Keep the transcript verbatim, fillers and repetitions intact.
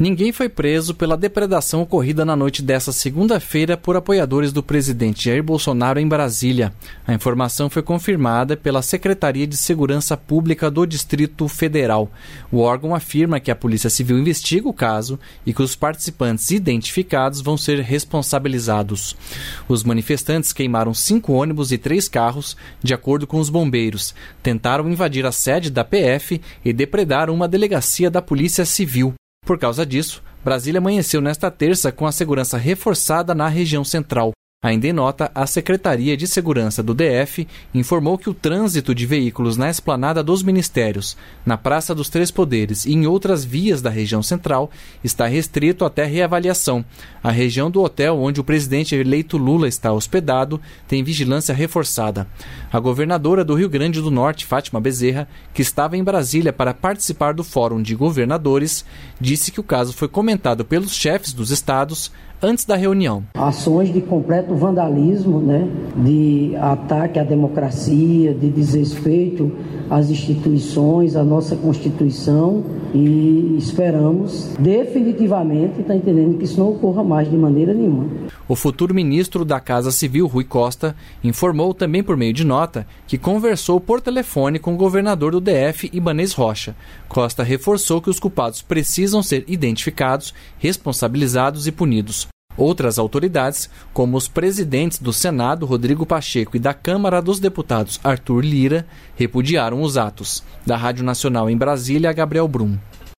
Ninguém foi preso pela depredação ocorrida na noite desta segunda-feira por apoiadores do presidente Jair Bolsonaro em Brasília. A informação foi confirmada pela Secretaria de Segurança Pública do Distrito Federal. O órgão afirma que a Polícia Civil investiga o caso e que os participantes identificados vão ser responsabilizados. Os manifestantes queimaram cinco ônibus e três carros, de acordo com os bombeiros. Tentaram invadir a sede da P F e depredaram uma delegacia da Polícia Civil. Por causa disso, Brasília amanheceu nesta terça com a segurança reforçada na região central. Ainda em nota, a Secretaria de Segurança do D F informou que o trânsito de veículos na esplanada dos ministérios, na Praça dos Três Poderes e em outras vias da região central está restrito até reavaliação. A região do hotel onde o presidente eleito Lula está hospedado tem vigilância reforçada. A governadora do Rio Grande do Norte, Fátima Bezerra, que estava em Brasília para participar do Fórum de Governadores, disse que o caso foi comentado pelos chefes dos estados antes da reunião. Ações de completo vandalismo, né, de ataque à democracia, de desrespeito às instituições, à nossa Constituição, e esperamos definitivamente, está entendendo, que isso não ocorra mais de maneira nenhuma. O futuro ministro da Casa Civil, Rui Costa, informou também por meio de nota que conversou por telefone com o governador do D F, Ibanez Rocha. Costa reforçou que os culpados precisam ser identificados, responsabilizados e punidos. Outras autoridades, como os presidentes do Senado, Rodrigo Pacheco, e da Câmara dos Deputados, Arthur Lira, repudiaram os atos. Da Rádio Nacional em Brasília, Gabriel Brum.